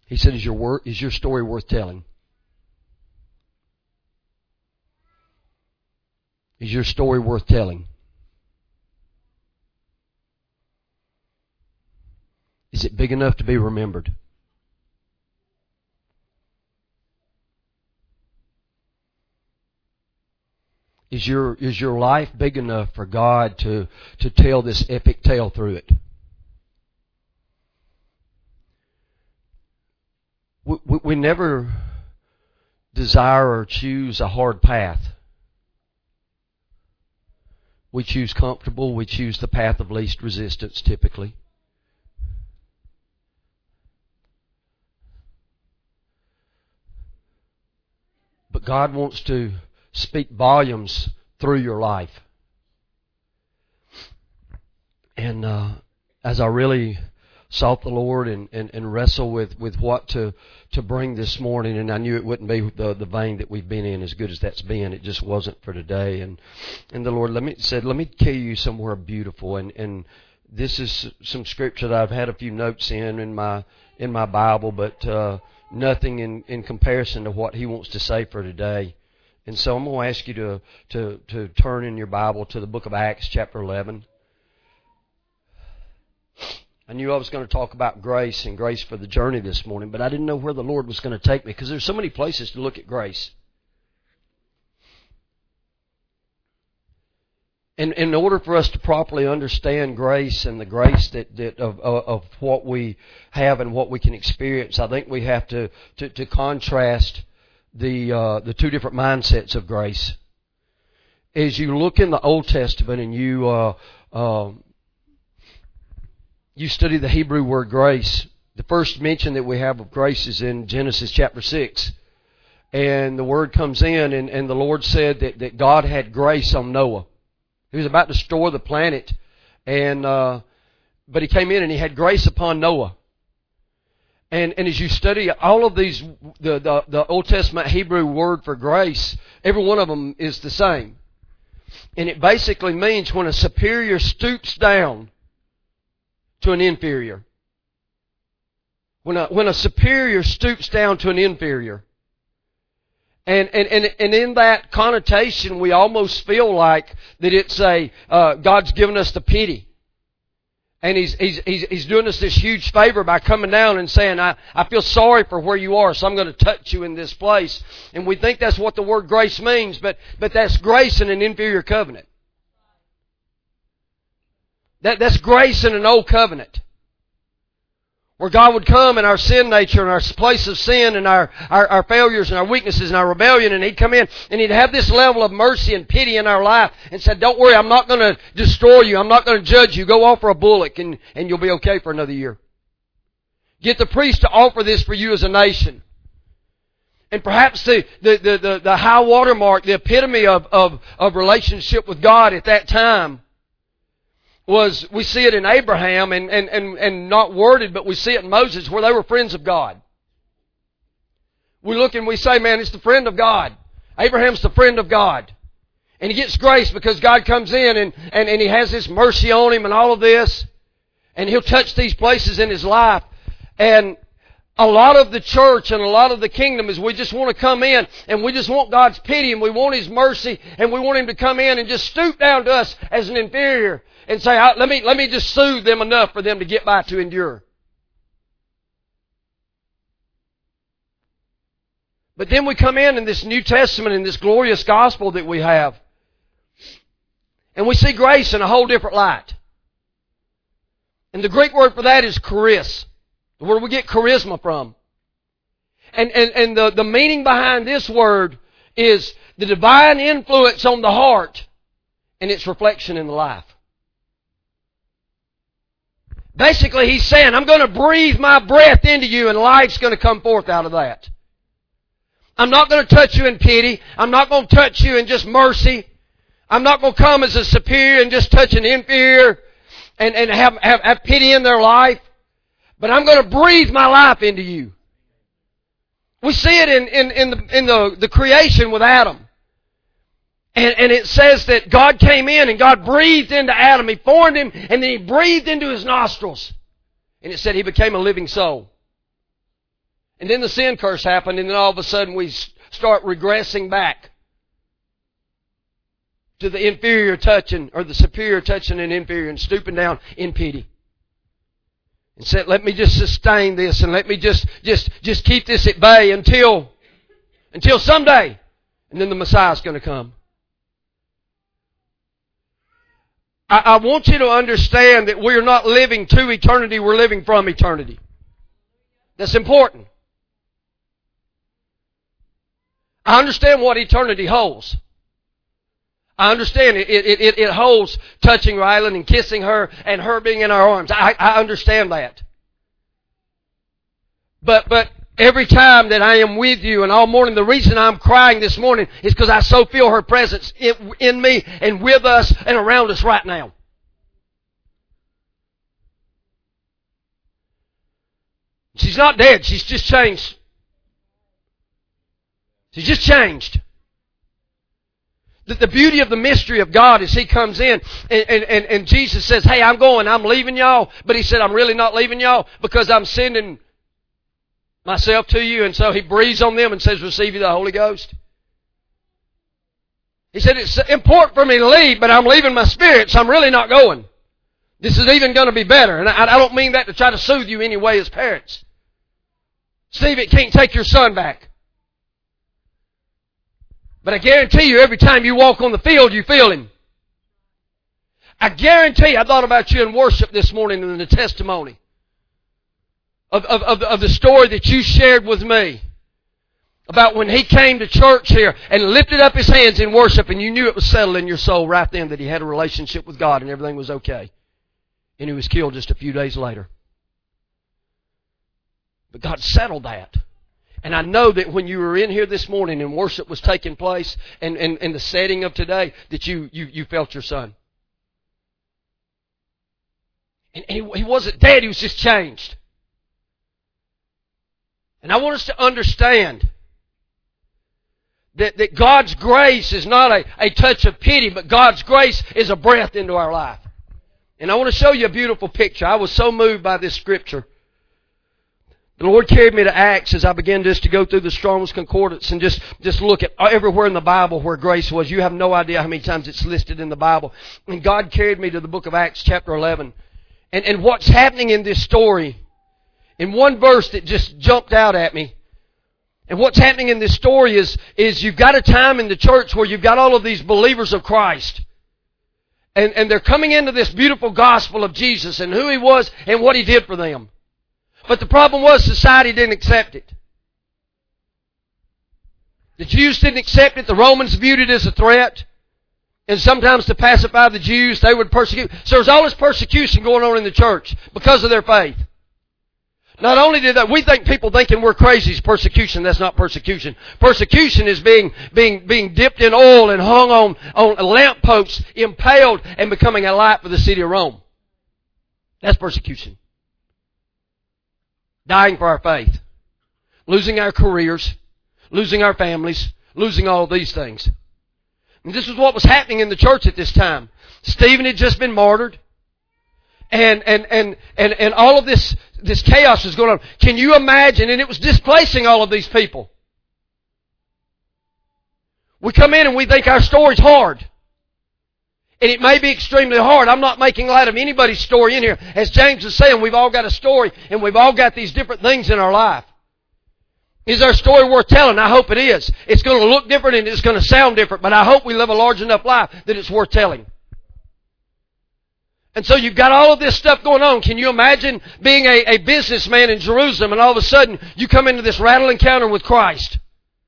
He said, is your story worth telling? Is your story worth telling? Is it big enough to be remembered? Is your life big enough for God to tell this epic tale through it? We never desire or choose a hard path. We choose comfortable. We choose the path of least resistance typically. But God wants to speak volumes through your life. And as I really sought the Lord and wrestle with what to bring this morning, and I knew it wouldn't be the vein that we've been in, as good as that's been. It just wasn't for today. And the Lord let me carry you somewhere beautiful. And this is some scripture that I've had a few notes in my Bible, but nothing in comparison to what He wants to say for today. And so I'm going to ask you to turn in your Bible to the book of Acts, chapter 11. I knew I was going to talk about grace and grace for the journey this morning, but I didn't know where the Lord was going to take me, because there's so many places to look at grace. And in order for us to properly understand grace and the grace of what we have and what we can experience, I think we have to contrast the two different mindsets of grace. As you look in the Old Testament and you study the Hebrew word grace, the first mention that we have of grace is in Genesis chapter 6. And the word comes in, and the Lord said that God had grace on Noah. He was about to destroy the planet, but He came in and He had grace upon Noah. And as you study all of these, the Old Testament Hebrew word for grace, every one of them is the same. And it basically means when a superior stoops down to an inferior. When a superior stoops down to an inferior. And in that connotation, we almost feel like that it's God's given us the pity. And He's doing us this huge favor by coming down and saying, I feel sorry for where you are, so I'm going to touch you in this place. And we think that's what the word grace means, but that's grace in an inferior covenant. That's grace in an old covenant. Where God would come in our sin nature and our place of sin and our failures and our weaknesses and our rebellion, and He'd come in and He'd have this level of mercy and pity in our life and said, don't worry, I'm not going to destroy you. I'm not going to judge you. Go offer a bullock and you'll be okay for another year. Get the priest to offer this for you as a nation. And perhaps the high watermark, the epitome of relationship with God at that time was, we see it in Abraham and not worded, but we see it in Moses, where they were friends of God. We look and we say, man, it's the friend of God. Abraham's the friend of God. And he gets grace because God comes in and He has this mercy on him and all of this. And He'll touch these places in his life. And a lot of the church and a lot of the kingdom is we just want to come in and we just want God's pity and we want His mercy and we want Him to come in and just stoop down to us as an inferior and say, let me just soothe them enough for them to get by to endure. But then we come in this New Testament, in this glorious gospel that we have, and we see grace in a whole different light. And the Greek word for that is charis, where we get charisma from. And the meaning behind this word is the divine influence on the heart and its reflection in the life. Basically, He's saying, I'm going to breathe my breath into you and life's going to come forth out of that. I'm not going to touch you in pity. I'm not going to touch you in just mercy. I'm not going to come as a superior and just touch an inferior and have pity in their life. But I'm going to breathe my life into you. We see it in the creation with Adam. And it says that God came in and God breathed into Adam. He formed him and then He breathed into his nostrils. And it said he became a living soul. And then the sin curse happened, and then all of a sudden we start regressing back to the inferior touching, or the superior touching and inferior, and stooping down in pity. And said, let me just sustain this, and let me just keep this at bay until someday. And then the Messiah's going to come. I want you to understand that we're not living to eternity, we're living from eternity. That's important. I understand what eternity holds. I understand it holds touching Rylan and kissing her and her being in our arms. I understand that. But every time that I am with you and all morning, the reason I'm crying this morning is because I so feel her presence in me and with us and around us right now. She's not dead. She's just changed. She's just changed. The beauty of the mystery of God is He comes in and Jesus says, hey, I'm leaving y'all. But He said, I'm really not leaving y'all because I'm sending myself to you. And so He breathes on them and says, receive you the Holy Ghost. He said, it's important for me to leave, but I'm leaving my spirit, so I'm really not going. This is even going to be better. And I don't mean that to try to soothe you anyway as parents. Steve, it can't take your son back. But I guarantee you, every time you walk on the field, you feel Him. I guarantee you, I thought about you in worship this morning in the testimony of the story that you shared with me about when he came to church here and lifted up his hands in worship, and you knew it was settled in your soul right then that he had a relationship with God and everything was okay. And he was killed just a few days later. But God settled that. And I know that when you were in here this morning and worship was taking place and the setting of today, that you felt your son. And he wasn't dead, he was just changed. And I want us to understand that God's grace is not a touch of pity, but God's grace is a breath into our life. And I want to show you a beautiful picture. I was so moved by this scripture. The Lord carried me to Acts as I began just to go through the Strong's Concordance and just look at everywhere in the Bible where grace was. You have no idea how many times it's listed in the Bible. And God carried me to the book of Acts chapter 11. And what's happening in this story, in one verse that just jumped out at me, and what's happening in this story is you've got a time in the church where you've got all of these believers of Christ. And they're coming into this beautiful gospel of Jesus and who He was and what He did for them. But the problem was society didn't accept it. The Jews didn't accept it. The Romans viewed it as a threat. And sometimes to pacify the Jews, they would persecute. So there's all this persecution going on in the church because of their faith. Not only did that, we think people thinking we're crazy is persecution. That's not persecution. Persecution is being dipped in oil and hung on lampposts, impaled, and becoming a light for the city of Rome. That's persecution. Dying for our faith. Losing our careers. Losing our families. Losing all of these things. And this is what was happening in the church at this time. Stephen had just been martyred. And all of this chaos was going on. Can you imagine? And it was displacing all of these people. We come in and we think our story's hard. And it may be extremely hard. I'm not making light of anybody's story in here. As James is saying, we've all got a story and we've all got these different things in our life. Is our story worth telling? I hope it is. It's going to look different and it's going to sound different, but I hope we live a large enough life that it's worth telling. And so you've got all of this stuff going on. Can you imagine being a businessman in Jerusalem and all of a sudden you come into this rattle encounter with Christ?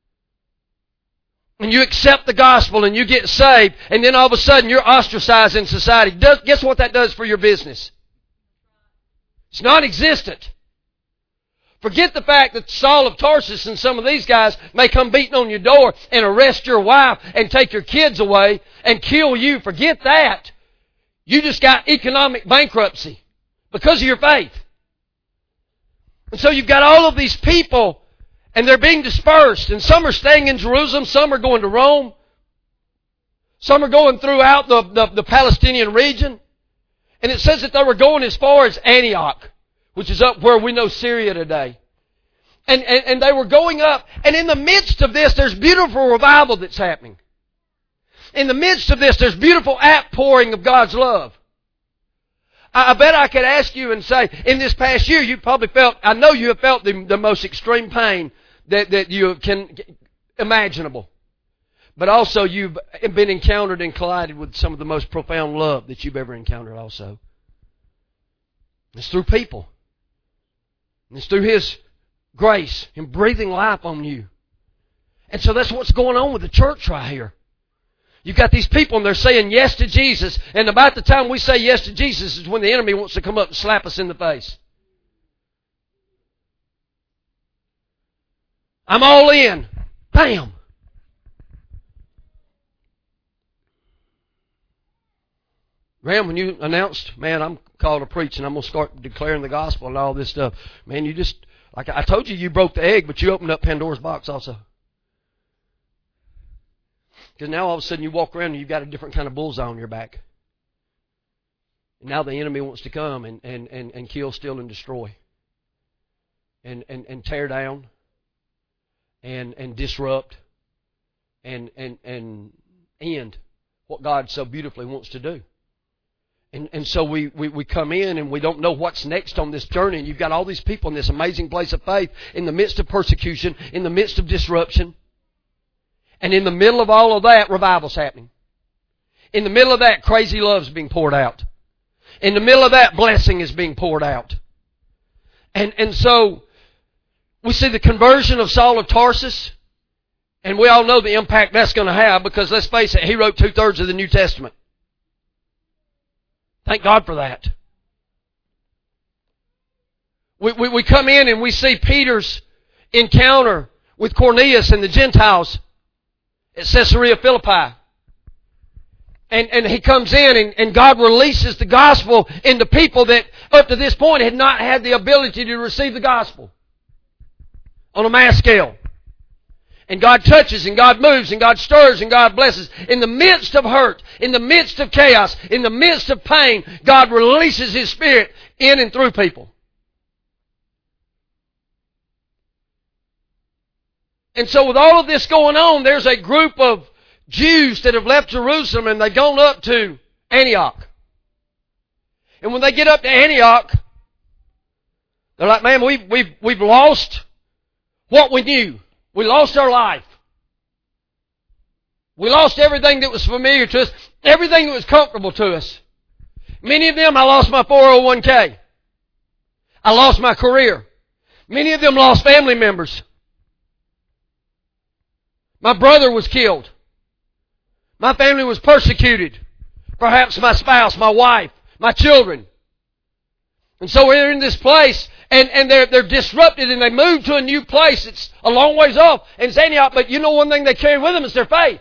And you accept the gospel and you get saved, and then all of a sudden you're ostracized in society. Guess what that does for your business? It's non-existent. Forget the fact that Saul of Tarsus and some of these guys may come beating on your door and arrest your wife and take your kids away and kill you. Forget that. You just got economic bankruptcy because of your faith. And so you've got all of these people and they're being dispersed. And some are staying in Jerusalem. Some are going to Rome. Some are going throughout the Palestinian region. And it says that they were going as far as Antioch, which is up where we know Syria today. And they were going up. And in the midst of this, there's beautiful revival that's happening. In the midst of this, there's beautiful outpouring of God's love. I bet I could ask you and say, in this past year, you probably felt, I know you have felt the most extreme pain that you can imaginable. But also you've been encountered and collided with some of the most profound love that you've ever encountered also. It's through people. And it's through His grace and breathing life on you. And so that's what's going on with the church right here. You've got these people and they're saying yes to Jesus. And about the time we say yes to Jesus is when the enemy wants to come up and slap us in the face. I'm all in. Bam. Graham, when you announced, man, I'm called to preach and I'm going to start declaring the gospel and all this stuff. Man, you just, like I told you, you broke the egg, but you opened up Pandora's box also. Because now all of a sudden you walk around and you've got a different kind of bullseye on your back. And now the enemy wants to come and kill, steal, and destroy. And tear down. And disrupt. And end what God so beautifully wants to do. And so we come in and we don't know what's next on this journey. And you've got all these people in this amazing place of faith in the midst of persecution, in the midst of disruption. And in the middle of all of that, revival's happening. In the middle of that, crazy love's being poured out. In the middle of that, blessing is being poured out. And so we see the conversion of Saul of Tarsus. And we all know the impact that's going to have because let's face it, he wrote 2/3 of the New Testament. Thank God for that. We come in and we see Peter's encounter with Cornelius and the Gentiles at Caesarea Philippi. And he comes in and God releases the gospel into people that up to this point had not had the ability to receive the gospel on a mass scale. And God touches and God moves and God stirs and God blesses. In the midst of hurt, in the midst of chaos, in the midst of pain, God releases His Spirit in and through people. And so with all of this going on, there's a group of Jews that have left Jerusalem and they've gone up to Antioch. And when they get up to Antioch, they're like, man, we've lost what we knew. We lost our life. We lost everything that was familiar to us, everything that was comfortable to us. Many of them, I lost my 401k. I lost my career. Many of them lost family members. My brother was killed. My family was persecuted. Perhaps my spouse, my wife, my children. And so we're in this place and they're disrupted and they move to a new place. It's a long ways off. And it's Antioch, but you know one thing they carry with them is their faith.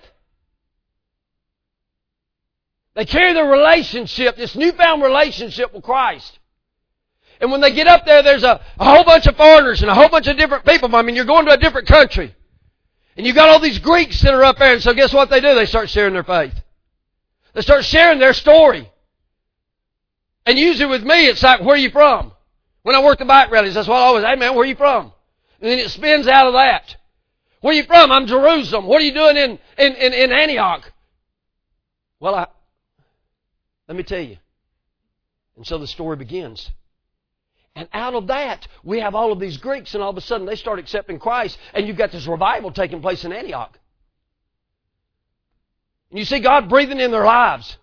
They carry their relationship, this newfound relationship with Christ. And when they get up there, there's a whole bunch of foreigners and a whole bunch of different people. I mean, you're going to a different country. And you've got all these Greeks that are up there. And so guess what they do? They start sharing their faith. They start sharing their story. And usually with me, it's like, where are you from? When I work the bike rallies, that's what I always, hey man, where are you from? And then it spins out of that. Where are you from? I'm Jerusalem. What are you doing in Antioch? Well, let me tell you. And so the story begins. And out of that, we have all of these Greeks, and all of a sudden they start accepting Christ, and you've got this revival taking place in Antioch. And you see God breathing in their lives.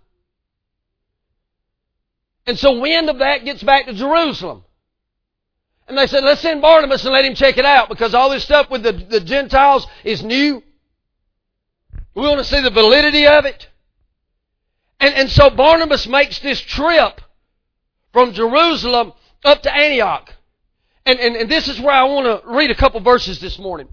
And so wind of that gets back to Jerusalem. And they said, let's send Barnabas and let him check it out, because all this stuff with the Gentiles is new. We want to see the validity of it. And so Barnabas makes this trip from Jerusalem up to Antioch. And this is where I want to read a couple verses this morning.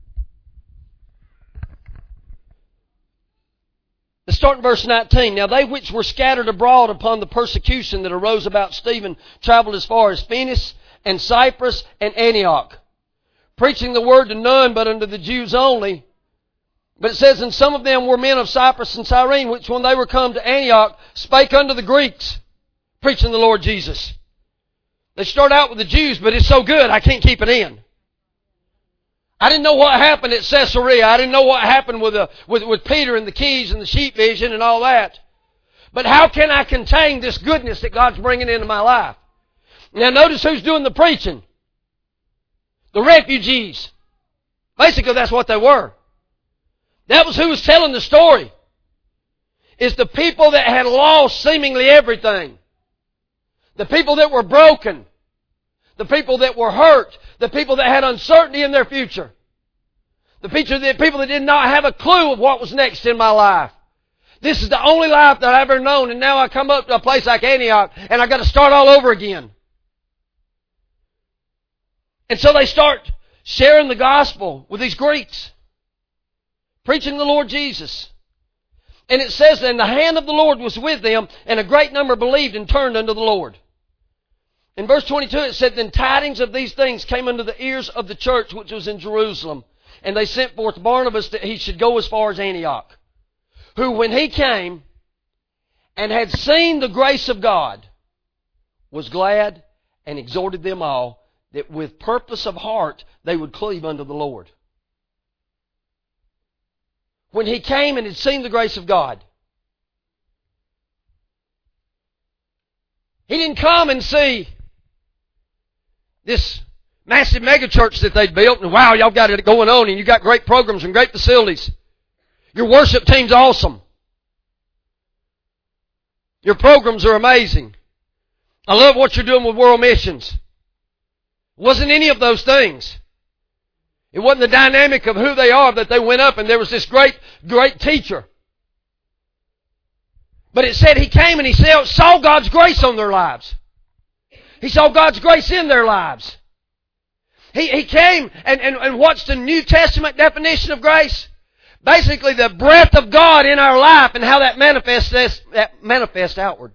Let's start in verse 19. Now they which were scattered abroad upon the persecution that arose about Stephen traveled as far as Phoenix and Cyprus and Antioch, preaching the word to none but unto the Jews only. But it says, and some of them were men of Cyprus and Cyrene, which when they were come to Antioch, spake unto the Greeks, preaching the Lord Jesus. They start out with the Jews, but it's so good, I can't keep it in. I didn't know what happened at Caesarea. I didn't know what happened with Peter and the keys and the sheep vision and all that. But how can I contain this goodness that God's bringing into my life? Now notice who's doing the preaching. The refugees. Basically that's what they were. That was who was telling the story. It's the people that had lost seemingly everything. The people that were broken. The people that were hurt. The people that had uncertainty in their future. The people that did not have a clue of what was next in my life. This is the only life that I've ever known, and now I come up to a place like Antioch, and I've got to start all over again. And so they start sharing the gospel with these Greeks, preaching the Lord Jesus. And it says, then the hand of the Lord was with them, and a great number believed and turned unto the Lord. In verse 22 it said, then tidings of these things came unto the ears of the church which was in Jerusalem. And they sent forth Barnabas that he should go as far as Antioch. Who, when he came and had seen the grace of God, was glad and exhorted them all that with purpose of heart they would cleave unto the Lord. When he came and had seen the grace of God, he didn't come and see this massive megachurch that they'd built and wow, y'all got it going on and you got great programs and great facilities. Your worship team's awesome. Your programs are amazing. I love what you're doing with world missions. It wasn't any of those things. It wasn't the dynamic of who they are that they went up and there was this great teacher. But it said he came and he saw God's grace on their lives. He saw God's grace in their lives. He came and what's the New Testament definition of grace? Basically, the breath of God in our life and how that manifests outward.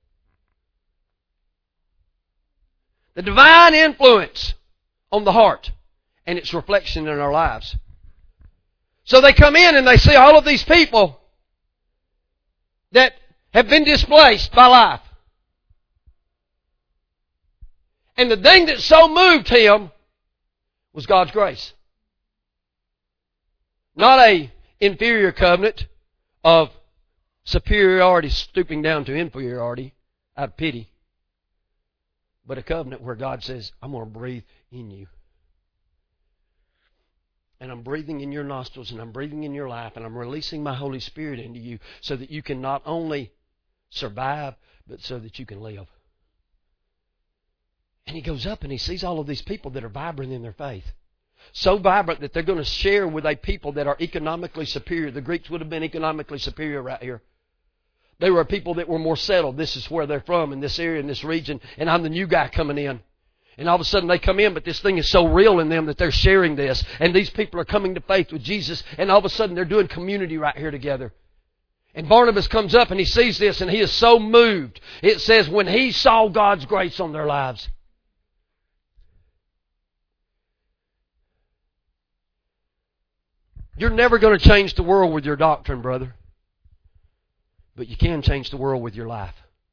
The divine influence on the heart and its reflection in our lives. So they come in and they see all of these people that have been displaced by life. And the thing that so moved him was God's grace. Not a inferior covenant of superiority stooping down to inferiority out of pity. But a covenant where God says, I'm going to breathe in you. And I'm breathing in your nostrils and I'm breathing in your life and I'm releasing my Holy Spirit into you so that you can not only survive but so that you can live. And he goes up and he sees all of these people that are vibrant in their faith. So vibrant that they're going to share with a people that are economically superior. The Greeks would have been economically superior right here. They were people that were more settled. This is where they're from, in this area, in this region. And I'm the new guy coming in. And all of a sudden they come in, but this thing is so real in them that they're sharing this. And these people are coming to faith with Jesus. And all of a sudden they're doing community right here together. And Barnabas comes up and he sees this and he is so moved. It says when he saw God's grace on their lives. You're never going to change the world with your doctrine, brother. But you can change the world with your life.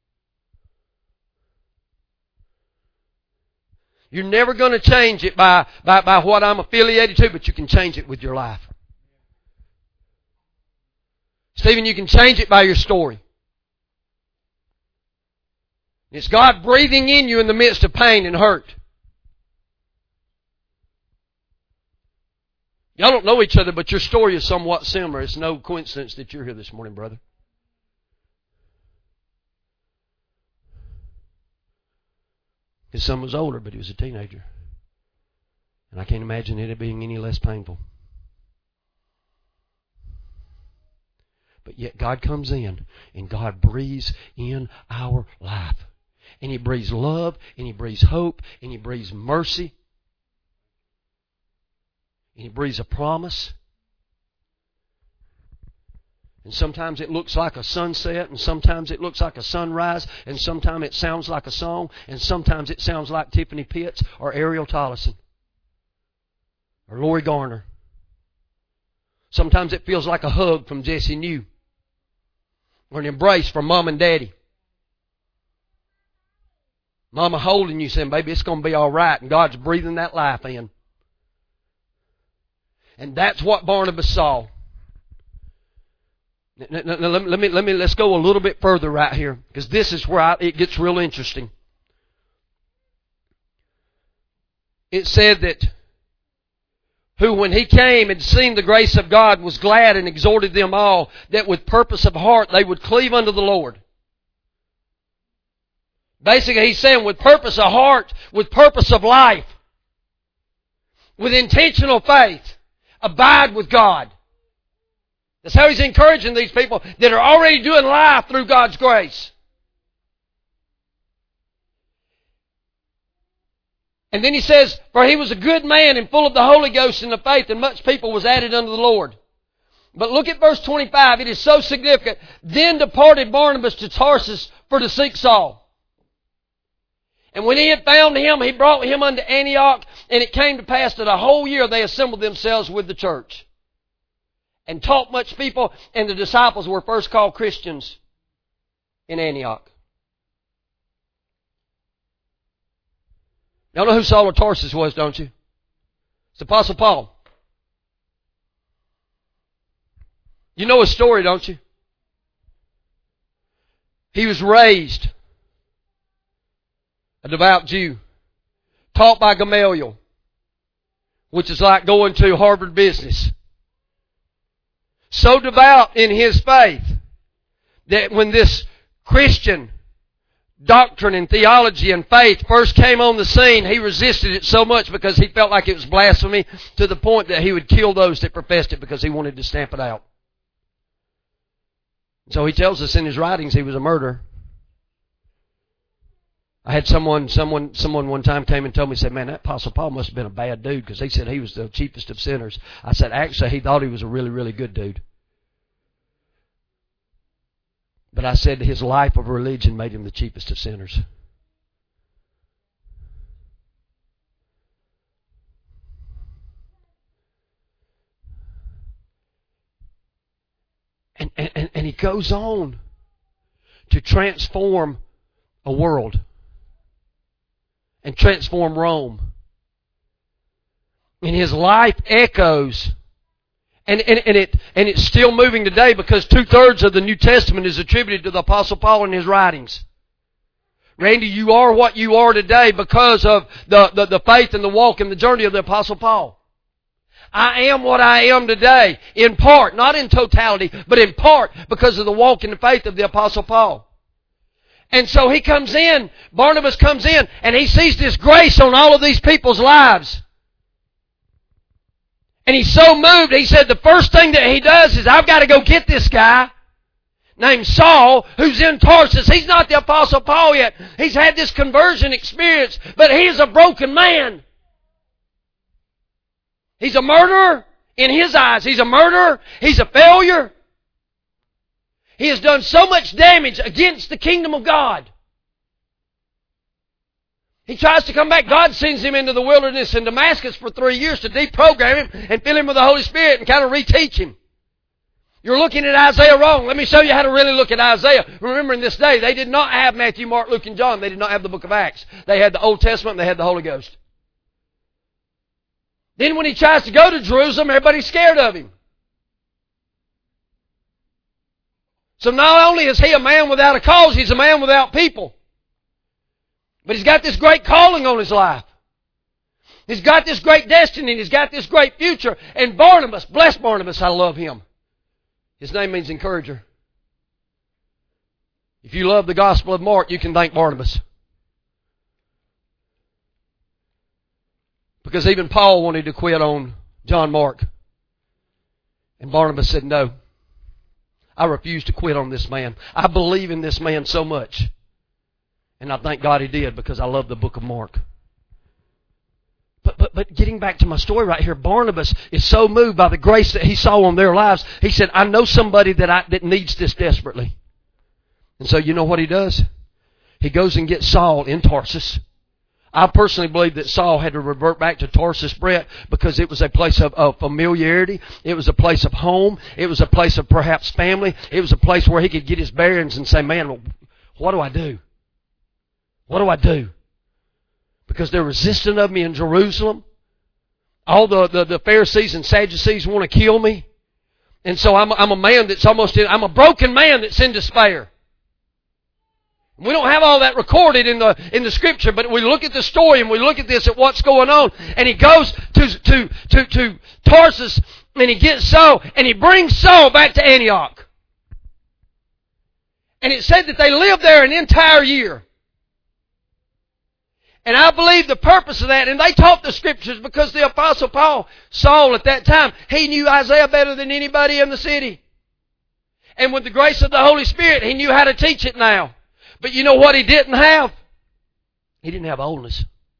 You're never going to change it by what I'm affiliated to, but you can change it with your life. Stephen, you can change it by your story. It's God breathing in you in the midst of pain and hurt. Y'all don't know each other, but your story is somewhat similar. It's no coincidence that you're here this morning, brother. His son was older, but he was a teenager. And I can't imagine it being any less painful. But yet God comes in and God breathes in our life. And He breathes love, and He breathes hope, and He breathes mercy. And He breathes a promise. And sometimes it looks like a sunset, and sometimes it looks like a sunrise, and sometimes it sounds like a song, and sometimes it sounds like Tiffany Pitts or Ariel Tollison or Lori Garner. Sometimes it feels like a hug from Jesse New or an embrace from Mom and Daddy. Mama holding you saying, baby, it's going to be all right, and God's breathing that life in. And that's what Barnabas saw. Now, let's go a little bit further right here, because this is where it gets real interesting. It said that who, when he came and seen the grace of God, was glad and exhorted them all that with purpose of heart they would cleave unto the Lord. Basically, he's saying with purpose of heart, with purpose of life, with intentional faith, abide with God. That's how he's encouraging these people that are already doing life through God's grace. And then he says, for he was a good man and full of the Holy Ghost and the faith, and much people was added unto the Lord. But look at verse 25. It is so significant. Then departed Barnabas to Tarsus for to seek Saul. And when he had found him, he brought him unto Antioch, and it came to pass that a whole year they assembled themselves with the church and taught much people, and the disciples were first called Christians in Antioch. Y'all know who Saul of Tarsus was, don't you? It's the Apostle Paul. You know his story, don't you? He was raised a devout Jew, taught by Gamaliel, which is like going to Harvard Business. So devout in his faith that when this Christian doctrine and theology and faith first came on the scene, he resisted it so much because he felt like it was blasphemy, to the point that he would kill those that professed it because he wanted to stamp it out. So he tells us in his writings he was a murderer. I had someone one time came and told me, said, man, that Apostle Paul must have been a bad dude, because he said he was the chiefest of sinners. I said, actually, he thought he was a really, really good dude. But I said his life of religion made him the chiefest of sinners. And he goes on to transform a world and transform Rome. And his life echoes, and it's still moving today, because 2/3 of the New Testament is attributed to the Apostle Paul and his writings. Randy, you are what you are today because of the faith and the walk and the journey of the Apostle Paul. I am what I am today, in part, not in totality, but in part because of the walk and the faith of the Apostle Paul. And so he comes in, Barnabas comes in, and he sees this grace on all of these people's lives. And he's so moved, he said the first thing that he does is, I've got to go get this guy named Saul, who's in Tarsus. He's not the Apostle Paul yet. He's had this conversion experience, but he is a broken man. He's a murderer in his eyes. He's a murderer. He's a failure. He has done so much damage against the kingdom of God. He tries to come back. God sends him into the wilderness in Damascus for 3 years to deprogram him and fill him with the Holy Spirit and kind of reteach him. You're looking at Isaiah wrong. Let me show you how to really look at Isaiah. Remember, in this day, they did not have Matthew, Mark, Luke, and John. They did not have the book of Acts. They had the Old Testament and they had the Holy Ghost. Then when he tries to go to Jerusalem, everybody's scared of him. So not only is he a man without a cause, he's a man without people. But he's got this great calling on his life. He's got this great destiny, and he's got this great future. And Barnabas, bless Barnabas, I love him. His name means encourager. If you love the Gospel of Mark, you can thank Barnabas. Because even Paul wanted to quit on John Mark. And Barnabas said, no, I refuse to quit on this man. I believe in this man so much. And I thank God he did, because I love the book of Mark. But getting back to my story right here, Barnabas is so moved by the grace that he saw on their lives. He said, I know somebody that needs this desperately. And so you know what he does? He goes and gets Saul in Tarsus. I personally believe that Saul had to revert back to Tarsus, Brett, because it was a place of familiarity. It was a place of home. It was a place of perhaps family. It was a place where he could get his bearings and say, man, what do I do? What do I do? Because they're resistant of me in Jerusalem. all the Pharisees and Sadducees want to kill me. And so I'm a man that's I'm a broken man that's in despair. We don't have all that recorded in the Scripture, but we look at the story and we look at this, at what's going on. And he goes to Tarsus, and he gets Saul, and he brings Saul back to Antioch. And it said that they lived there an entire year. And I believe the purpose of that, and they taught the Scriptures because the Apostle Paul, Saul at that time, he knew Isaiah better than anybody in the city. And with the grace of the Holy Spirit, he knew how to teach it now. But you know what he didn't have? He didn't have boldness.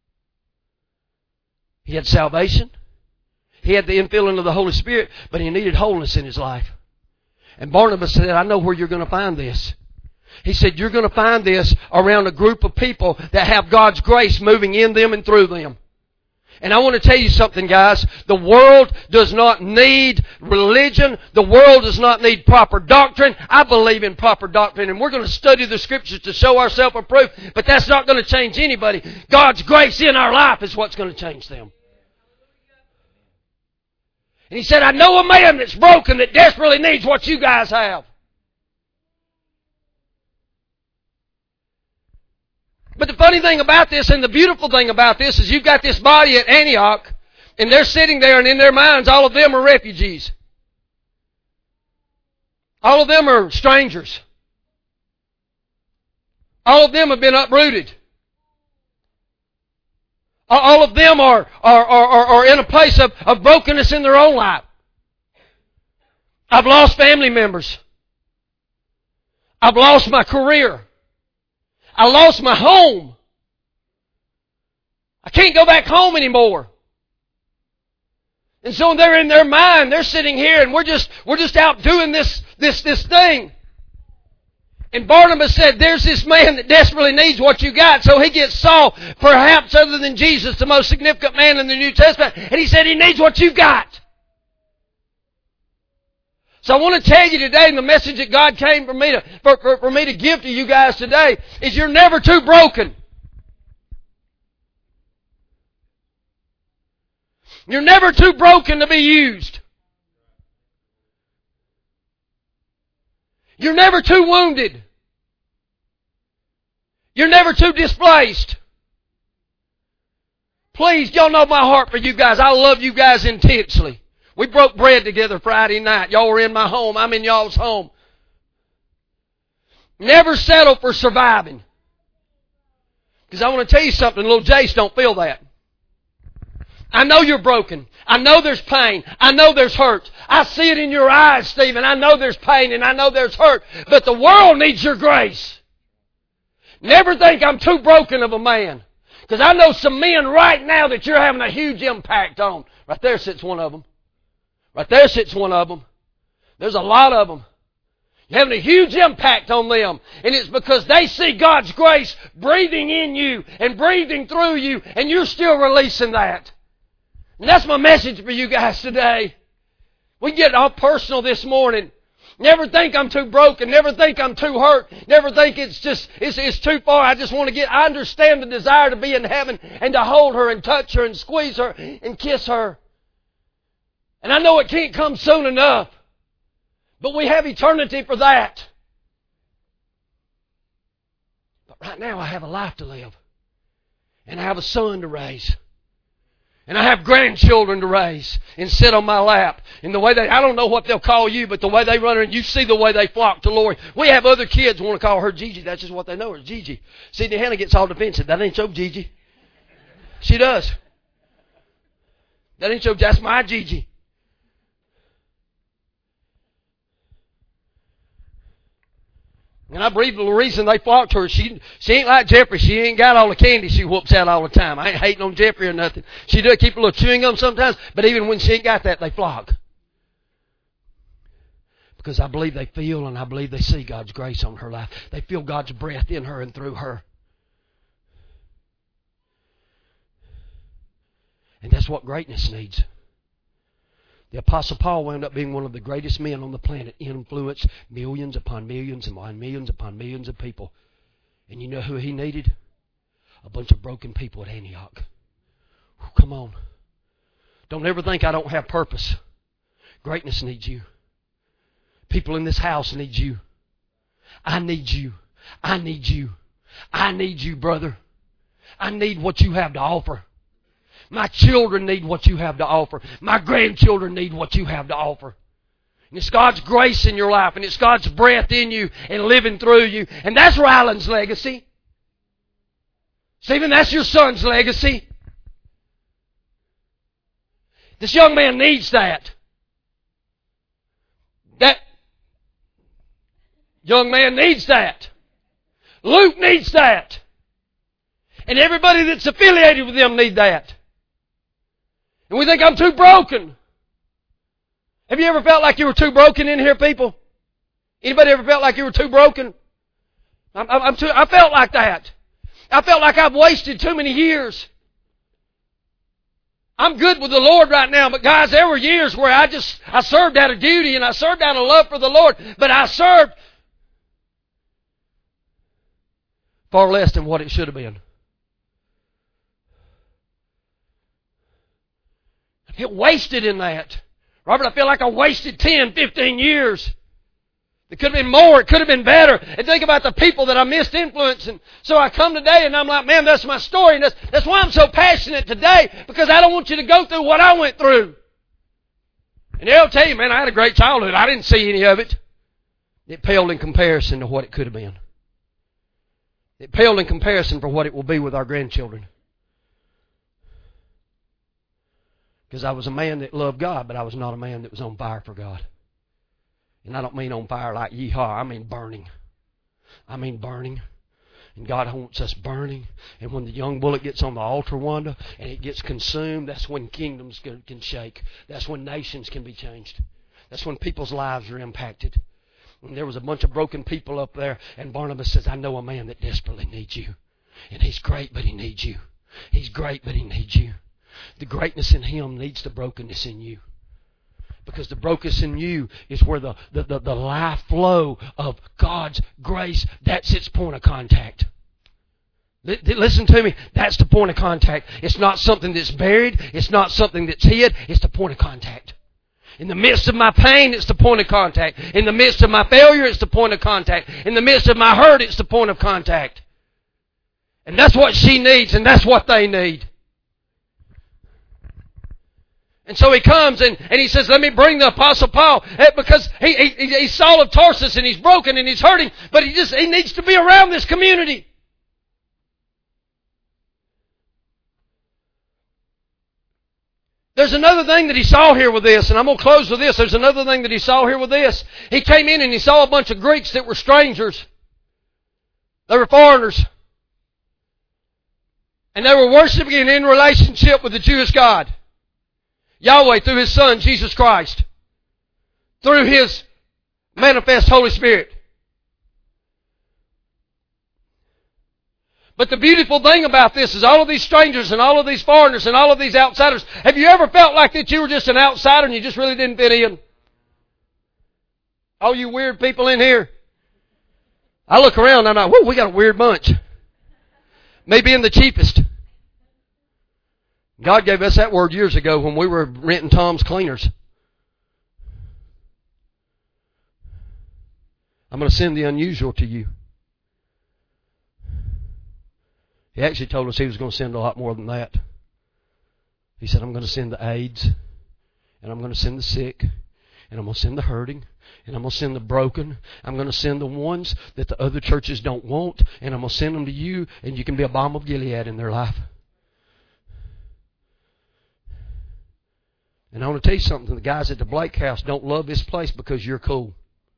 He had salvation. He had the infilling of the Holy Spirit, but he needed wholeness in his life. And Barnabas said, I know where you're going to find this. He said, you're going to find this around a group of people that have God's grace moving in them and through them. And I want to tell you something, guys. The world does not need religion. The world does not need proper doctrine. I believe in proper doctrine, and we're going to study the Scriptures to show ourselves approved, but that's not going to change anybody. God's grace in our life is what's going to change them. And he said, I know a man that's broken that desperately needs what you guys have. But the funny thing about this and the beautiful thing about this is you've got this body at Antioch, and they're sitting there, and in their minds all of them are refugees. All of them are strangers. All of them have been uprooted. All of them are in a place of brokenness in their own life. I've lost family members. I've lost my career. I lost my home. I can't go back home anymore. And so they're in their mind, they're sitting here, and we're just out doing this thing. And Barnabas said, there's this man that desperately needs what you got. So he gets Saul, perhaps other than Jesus, the most significant man in the New Testament, and he said he needs what you've got. So I want to tell you today, and the message that God came for me to give to you guys today, is you're never too broken. You're never too broken to be used. You're never too wounded. You're never too displaced. Please, y'all know my heart for you guys. I love you guys intensely. We broke bread together Friday night. Y'all were in my home. I'm in y'all's home. Never settle for surviving. Because I want to tell you something. Little Jace don't feel that. I know you're broken. I know there's pain. I know there's hurt. I see it in your eyes, Stephen. I know there's pain and I know there's hurt. But the world needs your grace. Never think I'm too broken of a man. Because I know some men right now that you're having a huge impact on. Right there sits one of them. Right there sits one of them. There's a lot of them. You're having a huge impact on them. And it's because they see God's grace breathing in you and breathing through you, and you're still releasing that. And that's my message for you guys today. We get all personal this morning. Never think I'm too broken. Never think I'm too hurt. Never think it's too far. I just want to I understand the desire to be in heaven and to hold her and touch her and squeeze her and kiss her. And I know it can't come soon enough. But we have eternity for that. But right now I have a life to live. And I have a son to raise. And I have grandchildren to raise and sit on my lap. And the way I don't know what they'll call you, but the way they run, and you see the way they flock to Lord. We have other kids who want to call her Gigi. That's just what they know her, Gigi. Sidney Hannah gets all defensive. That ain't your Gigi. She does. That ain't your, that's my Gigi. And I believe the reason they flock to her, she ain't like Jeffrey. She ain't got all the candy she whoops out all the time. I ain't hating on Jeffrey or nothing. She does keep a little chewing gum sometimes, but even when she ain't got that, they flock. Because I believe they feel and I believe they see God's grace on her life. They feel God's breath in her and through her. And that's what greatness needs. The Apostle Paul wound up being one of the greatest men on the planet. He influenced millions upon millions and millions upon millions of people. And you know who he needed? A bunch of broken people at Antioch. Come on. Don't ever think I don't have purpose. Greatness needs you. People in this house need you. I need you. I need you. I need you, brother. I need what you have to offer. My children need what you have to offer. My grandchildren need what you have to offer. And it's God's grace in your life, and it's God's breath in you and living through you. And that's Ryland's legacy. Stephen, that's your son's legacy. This young man needs that. That young man needs that. Luke needs that. And everybody that's affiliated with them need that. And we think, I'm too broken. Have you ever felt like you were too broken in here, people? Anybody ever felt like you were too broken? I felt like that. I felt like I've wasted too many years. I'm good with the Lord right now, but guys, there were years where I served out of duty and I served out of love for the Lord, but I served far less than what it should have been. I get wasted in that. Robert, I feel like I wasted 10, 15 years. It could have been more. It could have been better. And think about the people that I missed influencing. So I come today and I'm like, man, that's my story. And that's why I'm so passionate today, because I don't want you to go through what I went through. And they'll tell you, man, I had a great childhood. I didn't see any of it. It paled in comparison to what it could have been. It paled in comparison for what it will be with our grandchildren. Because I was a man that loved God, but I was not a man that was on fire for God. And I don't mean on fire like yeehaw. I mean burning. I mean burning. And God wants us burning. And when the young bullet gets on the altar, Wanda, and it gets consumed, that's when kingdoms can shake. That's when nations can be changed. That's when people's lives are impacted. And there was a bunch of broken people up there, and Barnabas says, I know a man that desperately needs you. And he's great, but he needs you. He's great, but he needs you. The greatness in him needs the brokenness in you. Because the brokenness in you is where the life flow of God's grace, that's its point of contact. Listen to me. That's the point of contact. It's not something that's buried. It's not something that's hid. It's the point of contact. In the midst of my pain, it's the point of contact. In the midst of my failure, it's the point of contact. In the midst of my hurt, it's the point of contact. And that's what she needs, and that's what they need. And so he comes and he says, let me bring the Apostle Paul, because he's Saul of Tarsus and he's broken and he's hurting, but he needs to be around this community. There's another thing that he saw here with this, and I'm going to close with this. There's another thing that he saw here with this. He came in and he saw a bunch of Greeks that were strangers. They were foreigners. And they were worshiping in relationship with the Jewish God. Yahweh, through His Son, Jesus Christ. Through His manifest Holy Spirit. But the beautiful thing about this is all of these strangers and all of these foreigners and all of these outsiders. Have you ever felt like that you were just an outsider and you just really didn't fit in? All you weird people in here. I look around and I'm like, whoa, we got a weird bunch. Maybe in the cheapest. God gave us that word years ago when we were renting Tom's Cleaners. I'm going to send the unusual to you. He actually told us He was going to send a lot more than that. He said, I'm going to send the AIDS, and I'm going to send the sick, and I'm going to send the hurting, and I'm going to send the broken. I'm going to send the ones that the other churches don't want, and I'm going to send them to you, and you can be a balm of Gilead in their life. And I want to tell you something. The guys at the Blake House don't love this place because you're cool.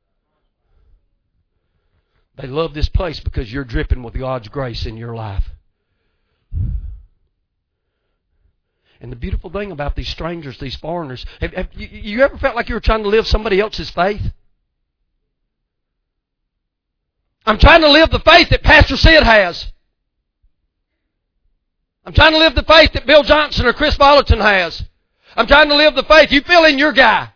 They love this place because you're dripping with God's grace in your life. And the beautiful thing about these strangers, these foreigners, have you ever felt like you were trying to live somebody else's faith? I'm trying to live the faith that Pastor Sid has. I'm trying to live the faith that Bill Johnson or Chris Bollerton has. I'm trying to live the faith. You fill in your guy.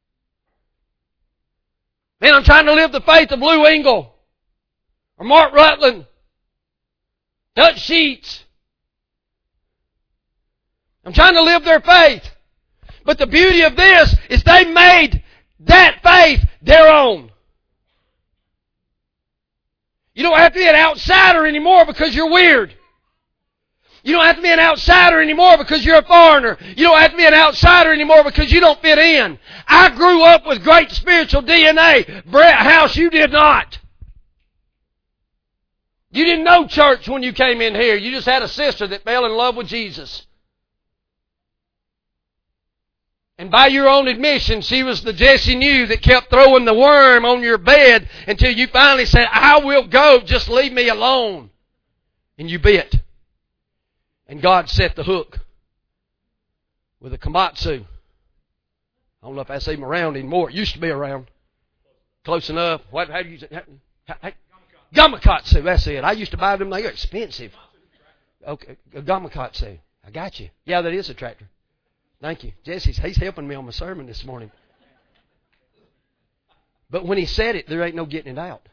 Man, I'm trying to live the faith of Lou Engle or Mark Rutland, Dutch Sheets. I'm trying to live their faith. But the beauty of this is they made that faith their own. You don't have to be an outsider anymore because you're weird. You don't have to be an outsider anymore because you're a foreigner. You don't have to be an outsider anymore because you don't fit in. I grew up with great spiritual DNA. Brett House, you did not. You didn't know church when you came in here. You just had a sister that fell in love with Jesus. And by your own admission, she was the Jesse New that kept throwing the worm on your bed until you finally said, I will go, just leave me alone. And you bit. And God set the hook with a Komatsu. I don't know if that's even around anymore. It used to be around. Close enough. What? How do you say? Gamakatsu, that's it. I used to buy them. They were expensive. Okay, a Gamakatsu. I got you. Yeah, that is a tractor. Thank you. Jesse's, he's helping me on my sermon this morning. But when he said it, there ain't no getting it out.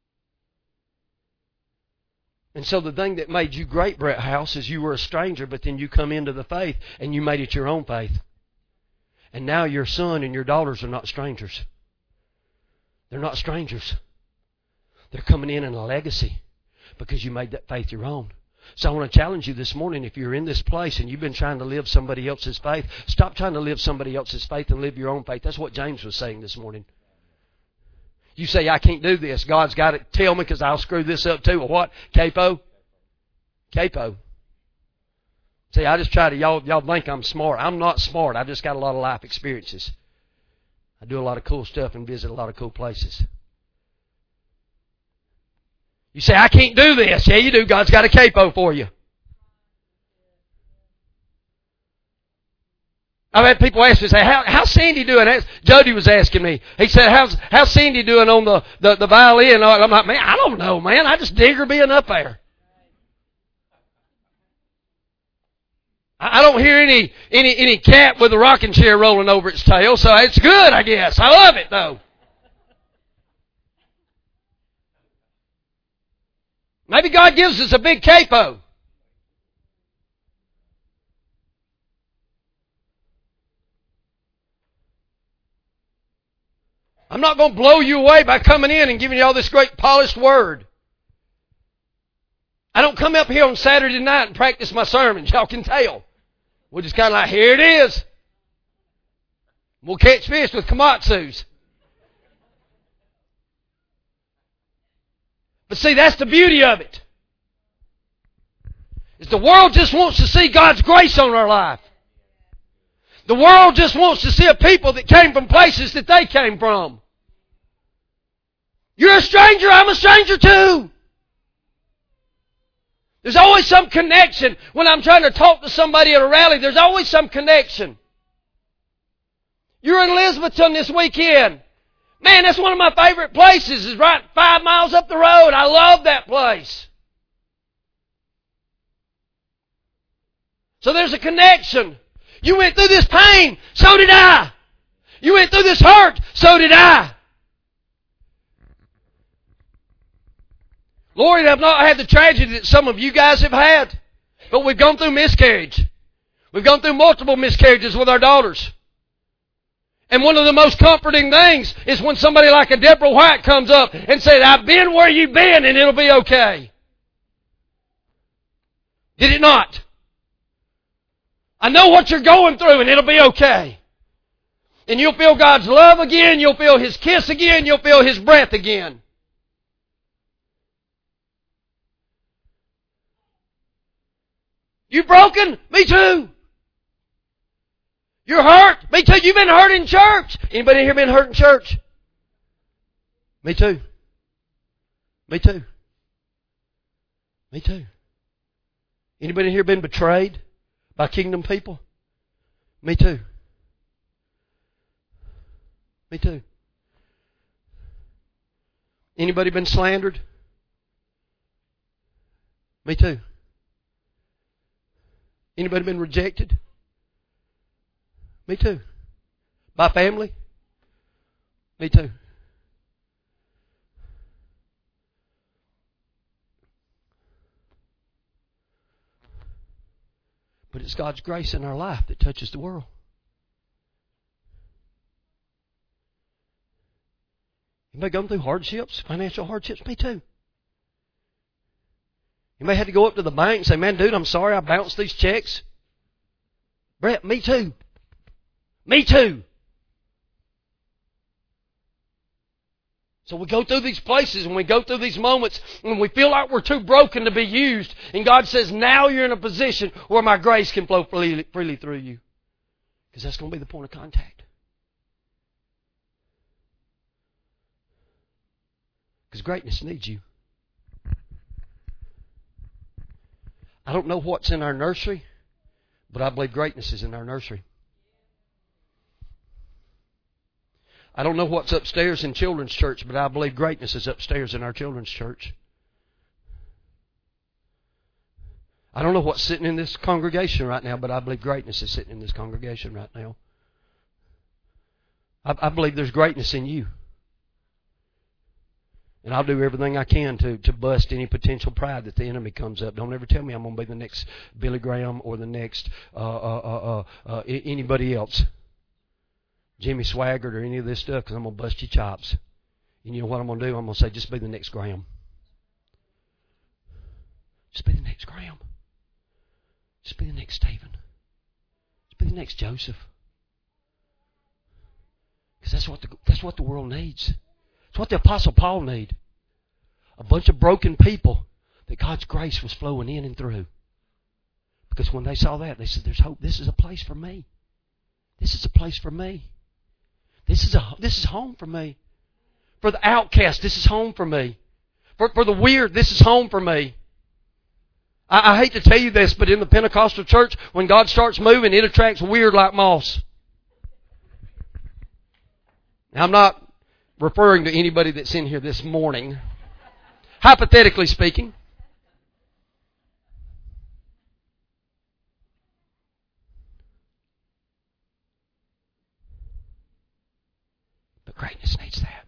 And so the thing that made you great, Brett House, is you were a stranger, but then you come into the faith and you made it your own faith. And now your son and your daughters are not strangers. They're not strangers. They're coming in a legacy because you made that faith your own. So I want to challenge you this morning, if you're in this place and you've been trying to live somebody else's faith, stop trying to live somebody else's faith and live your own faith. That's what James was saying this morning. You say, I can't do this. God's got to tell me because I'll screw this up too. Or what? Capo? Capo. See, I just try to, y'all think I'm smart. I'm not smart. I just got a lot of life experiences. I do a lot of cool stuff and visit a lot of cool places. You say, I can't do this. Yeah, you do. God's got a capo for you. I've had people ask me, say, how's Sandy doing? Jody was asking me. He said, how's Sandy doing on the violin? I'm like, man, I don't know, man. I just dig her being up there. I don't hear any cat with a rocking chair rolling over its tail, so it's good, I guess. I love it, though. Maybe God gives us a big capo. I'm not going to blow you away by coming in and giving you all this great polished word. I don't come up here on Saturday night and practice my sermons. Y'all can tell. We're just kind of like, here it is. We'll catch fish with Komatsus. But see, that's the beauty of it. Is the world just wants to see God's grace on our life. The world just wants to see a people that came from places that they came from. You're a stranger, I'm a stranger too. There's always some connection. When I'm trying to talk to somebody at a rally, there's always some connection. You're in Elizabethton this weekend. Man, that's one of my favorite places. It's right 5 miles up the road. I love that place. So there's a connection. You went through this pain. So did I. You went through this hurt. So did I. Lord, I've not had the tragedy that some of you guys have had. But we've gone through miscarriage. We've gone through multiple miscarriages with our daughters. And one of the most comforting things is when somebody like a Deborah White comes up and says, I've been where you've been and it'll be okay. Did it not? I know what you're going through and it'll be okay. And you'll feel God's love again. You'll feel His kiss again. You'll feel His breath again. You broken? Me too. You're hurt? Me too. You've been hurt in church. Anybody here been hurt in church? Me too. Me too. Me too. Anybody here been betrayed by kingdom people? Me too. Me too. Anybody been slandered? Me too. Anybody been rejected? Me too. By family? Me too. But it's God's grace in our life that touches the world. You may go through hardships, financial hardships. Me too. You may have to go up to the bank and say, man, dude, I'm sorry I bounced these checks. Brett, me too. Me too. So we go through these places and we go through these moments and we feel like we're too broken to be used. And God says, now you're in a position where my grace can flow freely through you. Because that's going to be the point of contact. Because greatness needs you. I don't know what's in our nursery, but I believe greatness is in our nursery. I don't know what's upstairs in children's church, but I believe greatness is upstairs in our children's church. I don't know what's sitting in this congregation right now, but I believe greatness is sitting in this congregation right now. I believe there's greatness in you. And I'll do everything I can to bust any potential pride that the enemy comes up. Don't ever tell me I'm going to be the next Billy Graham or the next anybody else. Jimmy Swaggart or any of this stuff, because I'm going to bust your chops. And you know what I'm going to do? I'm going to say, just be the next Graham. Just be the next Graham. Just be the next Stephen. Just be the next Joseph. Because that's what the world needs. It's what the Apostle Paul needed. A bunch of broken people that God's grace was flowing in and through. Because when they saw that, they said, there's hope. This is a place for me. This is a place for me. This is home for me. For the outcast, this is home for me. For the weird, this is home for me. I hate to tell you this, but in the Pentecostal church, when God starts moving, it attracts weird like moss. Now, I'm not referring to anybody that's in here this morning. Hypothetically speaking. But greatness needs that.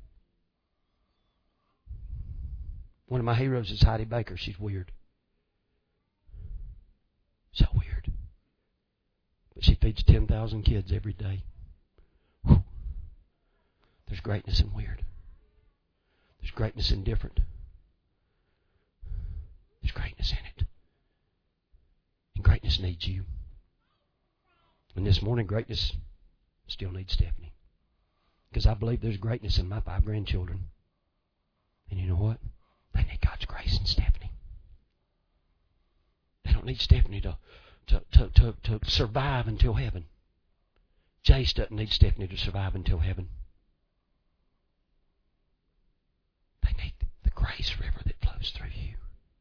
One of my heroes is Heidi Baker. She's weird. So weird. But she feeds 10,000 kids every day. Whew. There's greatness in weird. There's greatness in different. There's greatness in it. And greatness needs you. And this morning, greatness still needs Stephanie. Because I believe there's greatness in my 5 grandchildren. And you know what? They need God's grace in Stephanie. They don't need Stephanie to survive until heaven. Jace doesn't need Stephanie to survive until heaven. They need the grace river that flows through you.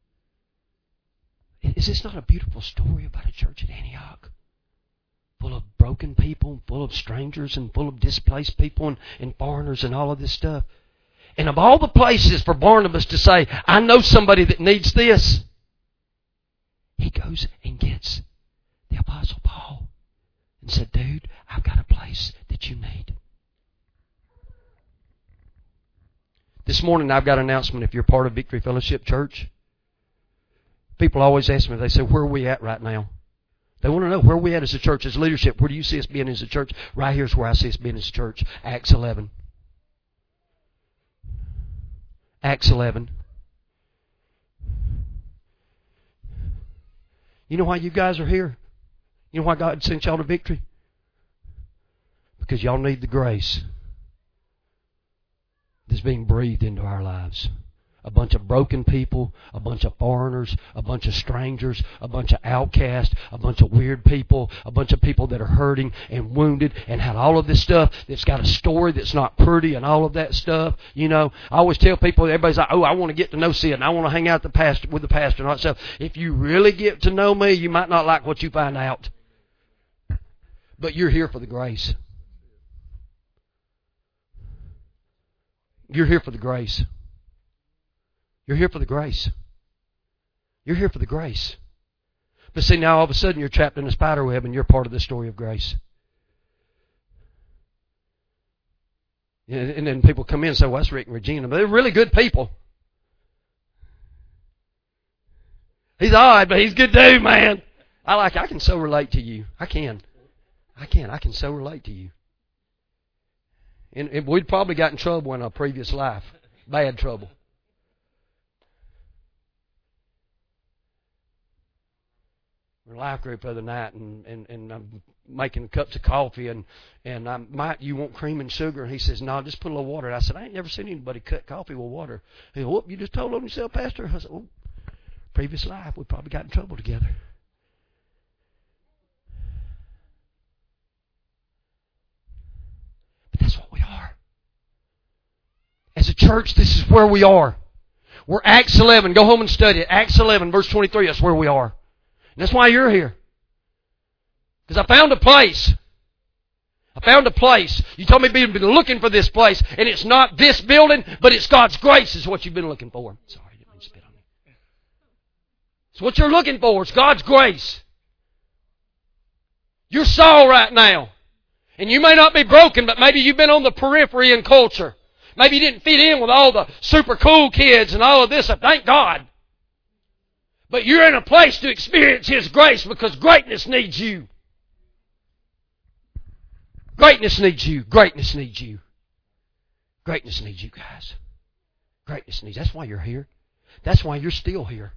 Is this not a beautiful story about a church at Antioch? Full of broken people, full of strangers, and full of displaced people and foreigners and all of this stuff. And of all the places for Barnabas to say, I know somebody that needs this, he goes and gets the Apostle Paul and said, dude, I've got a place that you need. This morning I've got an announcement. If you're part of Victory Fellowship Church, people always ask me, they say, where are we at right now? They want to know where are we at as a church, as leadership. Where do you see us being as a church? Right here's where I see us being as a church. Acts 11. Acts 11. You know why you guys are here? You know why God sent y'all to Victory? Because y'all need the grace that's being breathed into our lives. A bunch of broken people, a bunch of foreigners, a bunch of strangers, a bunch of outcasts, a bunch of weird people, a bunch of people that are hurting and wounded and had all of this stuff that's got a story that's not pretty and all of that stuff. You know, I always tell people, everybody's like, oh, I want to get to know Sid and I want to hang out with the pastor and all that stuff. If you really get to know me, you might not like what you find out. But you're here for the grace. You're here for the grace. You're here for the grace. You're here for the grace. But see, now all of a sudden you're trapped in a spider web and you're part of the story of grace. And then people come in and say, well, that's Rick and Regina. But they're really good people. He's odd, but he's a good dude, man. I can so relate to you. I can so relate to you. And we'd probably got in trouble in our previous life. Bad trouble. We're in a life group the other night, and I'm making cups of coffee, and you want cream and sugar? And he says, no, just put a little water. And I said, I ain't never seen anybody cut coffee with water. He said, whoop, you just told on yourself, Pastor? I said, oh, previous life, we probably got in trouble together. But that's what we are. As a church, this is where we are. We're Acts 11. Go home and study it. Acts 11, verse 23. That's where we are. And that's why you're here. Because I found a place. I found a place. You told me you've been looking for this place. And it's not this building, but it's God's grace is what you've been looking for. Sorry, I didn't mean to spit on you. It's what you're looking for. It's God's grace. You're Saul right now. And you may not be broken, but maybe you've been on the periphery in culture. Maybe you didn't fit in with all the super cool kids and all of this. Thank God. But you're in a place to experience His grace because greatness needs you. Greatness needs you. Greatness needs you. Greatness needs you guys. Greatness needs. That's why you're here. That's why you're still here.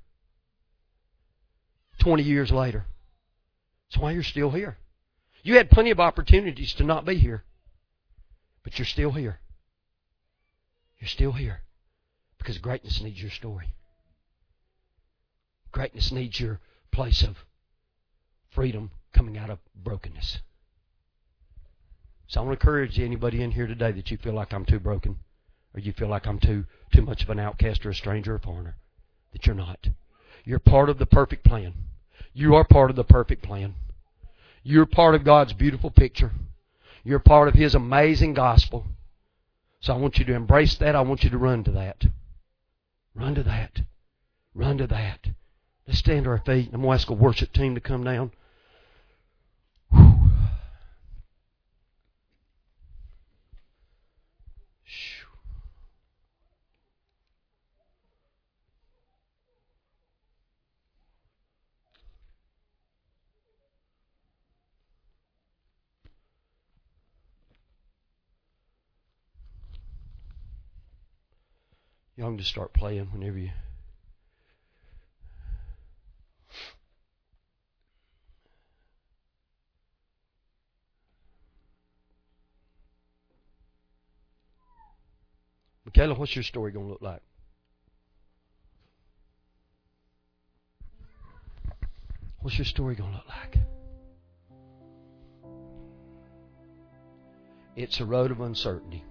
20 years later. That's why you're still here. You had plenty of opportunities to not be here. But you're still here. You're still here. Because greatness needs your story. Greatness needs your place of freedom coming out of brokenness. So I want to encourage anybody in here today that you feel like I'm too broken, or you feel like I'm too much of an outcast or a stranger or a foreigner, that you're not. You're part of the perfect plan. You are part of the perfect plan. You're part of God's beautiful picture. You're part of His amazing gospel. So I want you to embrace that. I want you to run to that. Run to that. Run to that. Let's stand to our feet. I'm going to ask a worship team to come down. Y'all can just start playing whenever you... Michaela, what's your story going to look like? What's your story going to look like? It's a road of uncertainty.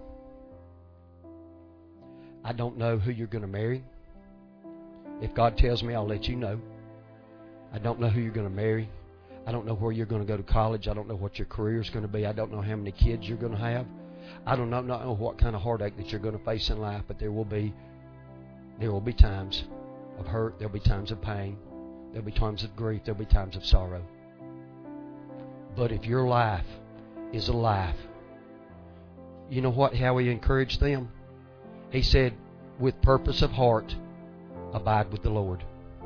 I don't know who you're going to marry. If God tells me, I'll let you know. I don't know who you're going to marry. I don't know where you're going to go to college. I don't know what your career is going to be. I don't know how many kids you're going to have. I don't know what kind of heartache that you're going to face in life, but there will be times of hurt. There'll be times of pain. There'll be times of grief. There'll be times of sorrow. But if your life is a life, you know what? How He encouraged them? He said, with purpose of heart, abide with the Lord.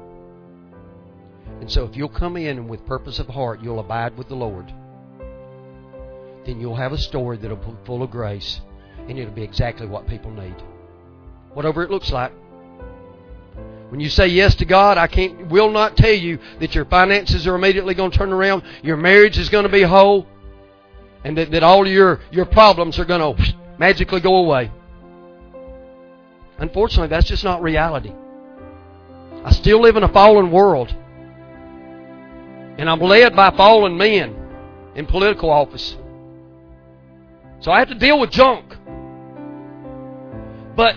And so if you'll come in and with purpose of heart, you'll abide with the Lord, then you'll have a story that'll be full of grace, and it'll be exactly what people need. Whatever it looks like. When you say yes to God, will not tell you that your finances are immediately going to turn around, your marriage is going to be whole, and that all your problems are going to magically go away. Unfortunately, that's just not reality. I still live in a fallen world. And I'm led by fallen men in political office. So I have to deal with junk. But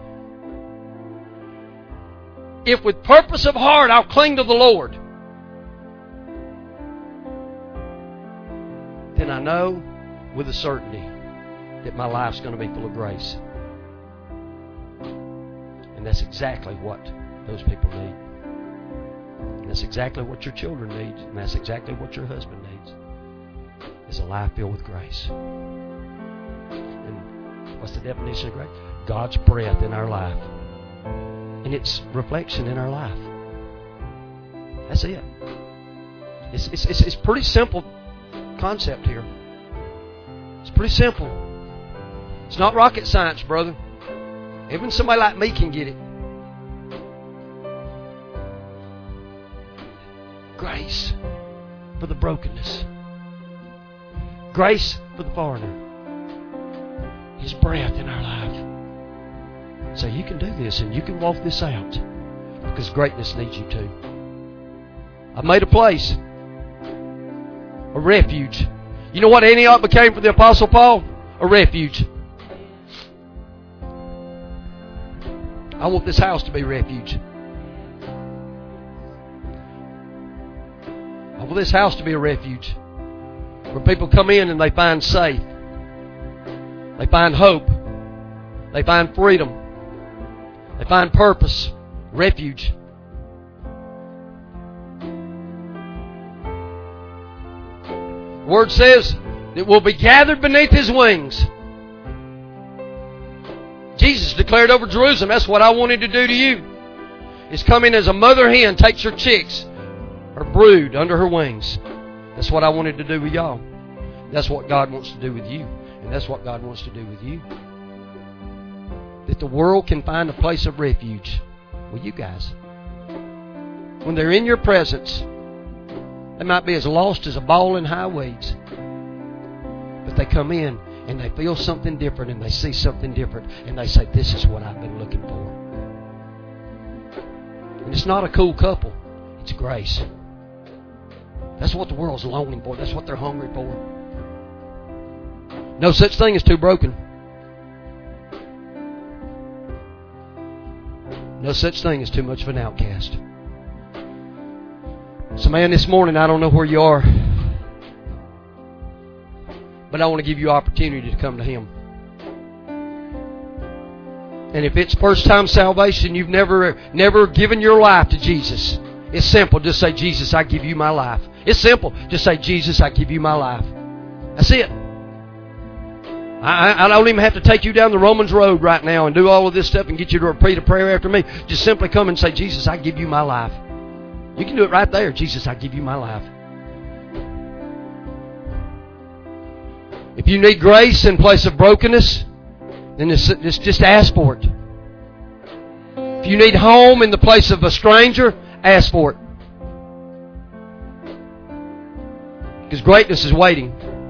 if with purpose of heart I'll cling to the Lord, then I know with a certainty that my life's going to be full of grace. And that's exactly what those people need. And that's exactly what your children need. And that's exactly what your husband needs. Is a life filled with grace. And what's the definition of grace? God's breath in our life. And its reflection in our life. That's it. It's pretty simple concept here. It's pretty simple. It's not rocket science, brother. Even somebody like me can get it. Grace for the brokenness. Grace for the foreigner. His breath in our life. So you can do this and you can walk this out because greatness needs you to. I've made a place, a refuge. You know what Antioch became for the Apostle Paul? A refuge. I want this house to be a refuge. I want this house to be a refuge where people come in and they find safe. They find hope. They find freedom. They find purpose. Refuge. The Word says that we'll be gathered beneath His wings. Jesus declared over Jerusalem, that's what I wanted to do to you. Is come in as a mother hen takes her chicks, her brood, under her wings. That's what I wanted to do with y'all. That's what God wants to do with you. And that's what God wants to do with you. That the world can find a place of refuge with you guys. When they're in your presence, they might be as lost as a ball in high weeds. But they come in and they feel something different and they see something different. And they say, this is what I've been looking for. And it's not a cool couple. It's grace. That's what the world's longing for. That's what they're hungry for. No such thing as too broken. No such thing as too much of an outcast. So man, this morning, I don't know where you are, but I want to give you opportunity to come to Him. And if it's first time salvation, you've never given your life to Jesus, it's simple. Just say, Jesus, I give you my life. It's simple. Just say, Jesus, I give you my life. That's it. I don't even have to take you down the Romans road right now and do all of this stuff and get you to repeat a prayer after me. Just simply come and say, Jesus, I give you my life. You can do it right there. Jesus, I give you my life. If you need grace in place of brokenness, then just ask for it. If you need home in the place of a stranger, ask for it. Because greatness is waiting.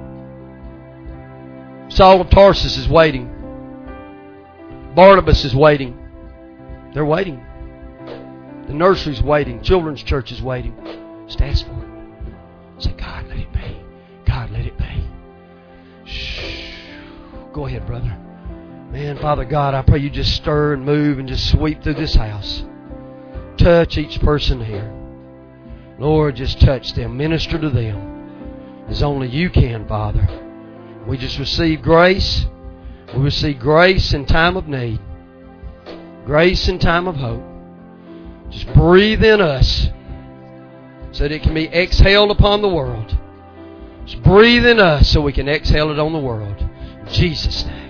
Saul of Tarsus is waiting. Barnabas is waiting. They're waiting. The nursery's waiting. Children's church is waiting. Just ask for it. Say, God, let it be. God, let it be. Shh. Go ahead, brother. Man, Father God, I pray you just stir and move and just sweep through this house. Touch each person here. Lord, just touch them. Minister to them as only you can, Father. We just receive grace. We receive grace in time of need. Grace in time of hope. Just breathe in us so that it can be exhaled upon the world. Just breathe in us so we can exhale it on the world. In Jesus' name.